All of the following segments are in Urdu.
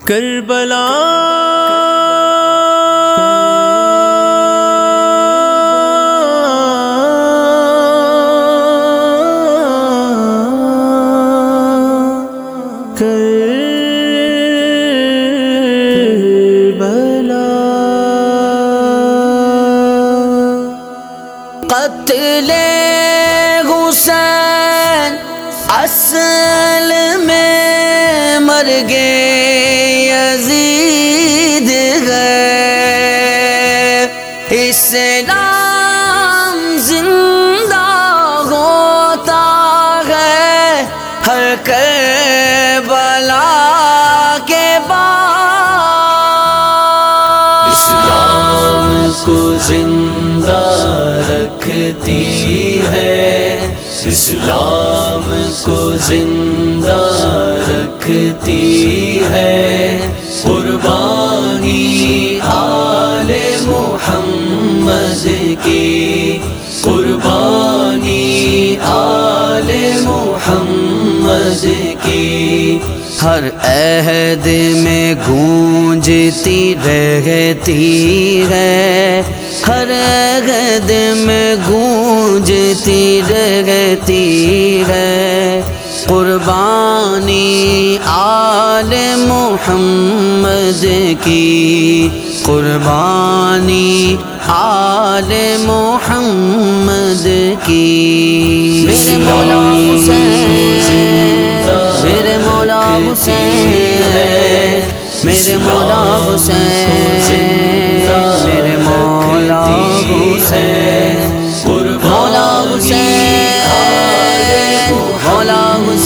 کربلا قتل حسین اصل میں مرگ یزید ہے، اسلام زندہ ہوتا ہے ہر کربلا کے بعد، اسلام کو زندہ رکھتی ہے، اسلام کو زندہ رکھتی ہے قربانی آل محمد کی، قربانی آل محمد کی، ہر عہد میں گونجتی رہتی ہے، ہر عہد میں گونجتی رہتی ہے قربانی آل محمد کی، قربانی آل محمد کی۔ میرے مولا حسین، میرے مولا حسین، میرے مولا حسین، میرے مولا حسین، مولا حسین، مولا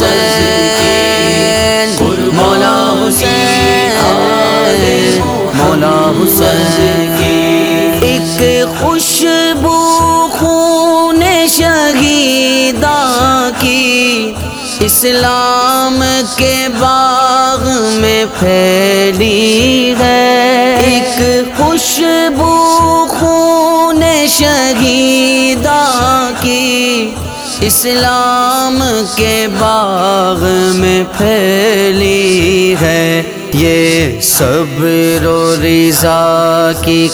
حسین، مولا حسین، مولا حسین، ایک خوشبو خون شہیداں کی اسلام کے باغ میں پھیلی ہے، ایک خوشبو خون شہیداں کی اسلام کے باغ میں پھیلی ہے، یہ صبر و رضا کی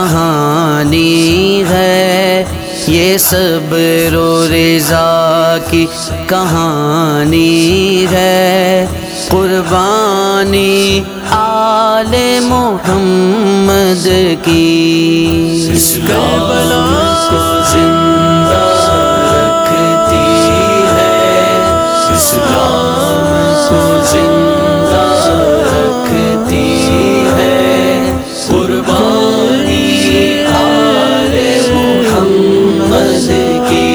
کہانی ہے، یہ صبر و رضا کی کہانی ہے قربانی آل محمد کی۔ اسلام کو زندہ رکھتی ہے، اسلام کو زندہ رکھتی ہے قربانی آل محمد کی،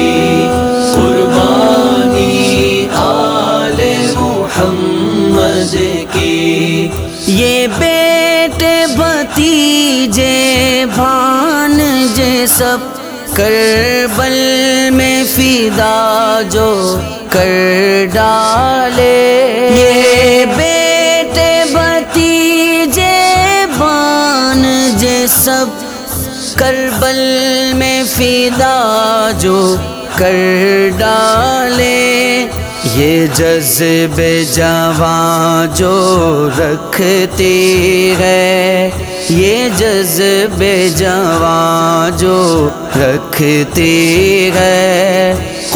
قربانی آل محمد کی۔ یہ بیٹے بھتیجے بھانجے سب کربل میں فدا جو کر ڈالے، یہ بیٹے بھتیجے بھانجے سب کربل میں فدا جو کر ڈالے، یہ جذب جواں جو رکھتی ہے، یہ جذب جواں جو رکھتی ہے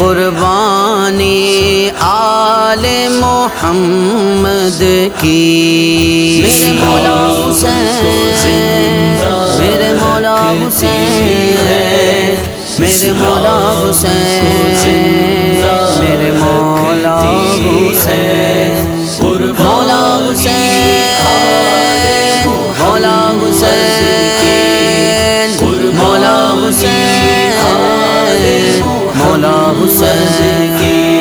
قربانی آل محمد کی۔ میرے مولا حسین، میرے مولا حسین، میرے مولا حسین، میرے مولا حسین، مولا حسین، مولا حسین، مولا حسین، مولا حسین،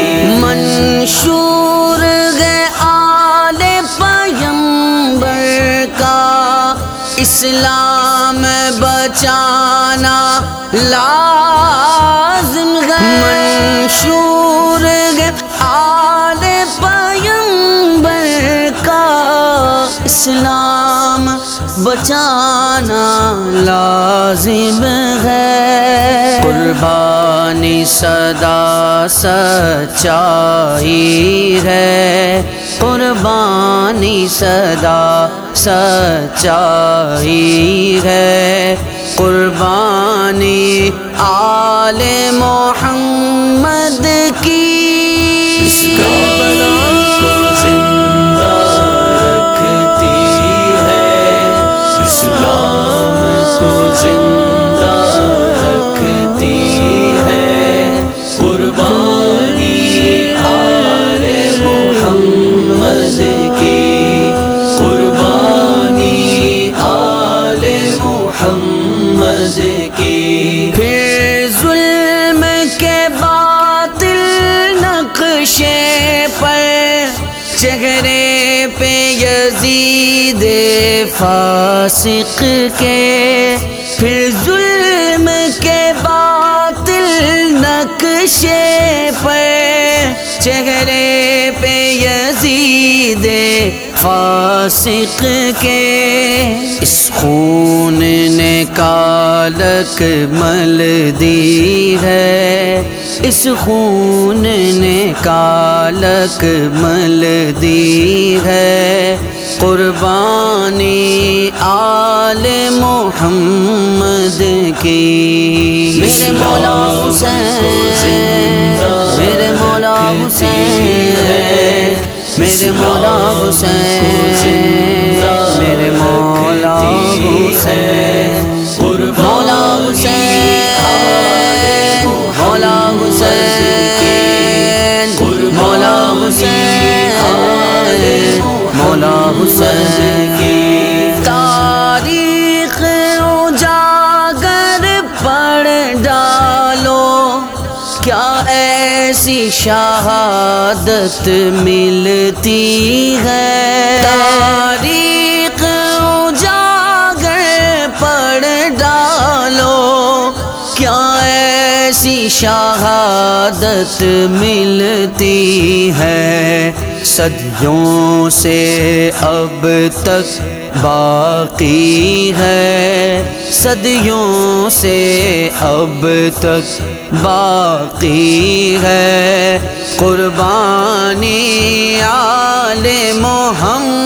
منشور ہے آل پیغمبر کا اسلام بچانا لازم ہے، منشور ہے آل پیغمبر کا اسلام بچانا لازم ہے، قربانی صدا سچائی ہے، قربانی صدا سچائی ہے، قربانی آل محمد کی۔ کربلا کو زندہ رکھتی ہے، اسلام کو زندہ رکھتی ہے، قربانی آل محمد کی، قربانی آل محمد کی۔ پھر ظلم کے باطل نقشے پر چہرے پہ یزید فاسق کے، پھر ظلم کے باطل نقشے پر چہرے پہ یزید فاسق کے، اس خون نے کالک مل دی ہے، اس خون نے کالک مل دی ہے، قربانی آل محمد کی۔ میرے مولا حسین، میرے مولا حسین، میرے مولا حسین، میرے مولا حسین، مولا حسین، مولا حسین، مولا حسین، مولا حسین کی۔ تاریخ اجاگر پڑھ ڈالو، کیا ایسی شہادت ملتی ہے، تاریخ اجاگر پڑھ ڈالو، کیا ایسی شہادت ملتی ہے، صدیوں سے اب تک باقی ہے، صدیوں سے اب تک باقی ہے، قربانی آل محمد